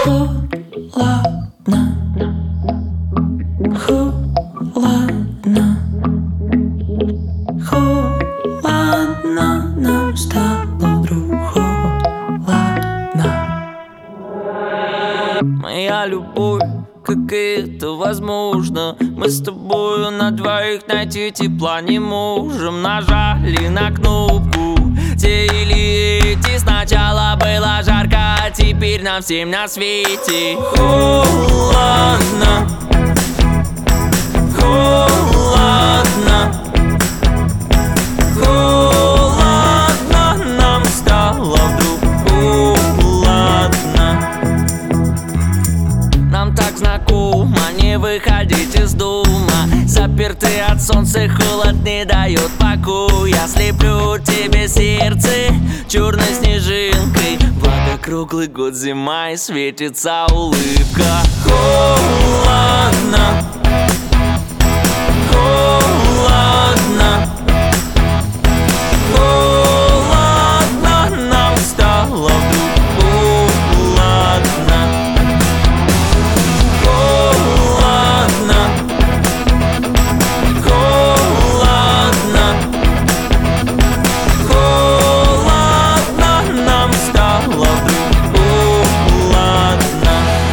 Холодно, холодно, холодно, нам стало вдруг холодно. Моя любовь, как это возможно? Мы с тобою на двоих найти тепла не можем. Нажали на кнопку те или эти. Сначала было жарко, а теперь нам всем на свете холодно, холодно, холодно, нам стало вдруг холодно. Нам так знакомо не выходить из дома. Запертый от солнца холод не дает покоя. Слеплю тебе сердце черной снежинкой. Благо круглый год зима и светится улыбка. Холодно, холодно, холодно, нам стало вдруг холодно. Холодно, холодно, холодно, нам стало вдруг холодно.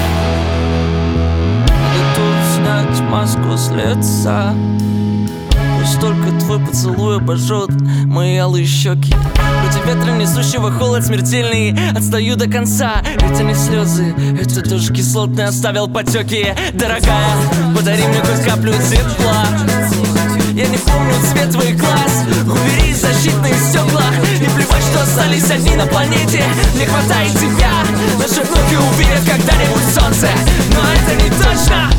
Готов снять маску с лица. Пусть только твой поцелуй обожжет мои алые щеки. Против ветра несущего холод смертельный, отстаю до конца. Это не слезы, это тоже кислотный оставил потеки. Дорогая, подари мне хоть каплю тепла. Я не помню цвет твоих глаз. Убери защитные стекла. И плевать, что остались одни на планете. Мне хватает тебя. Наши внуки увидят когда-нибудь солнце. Но это не точно.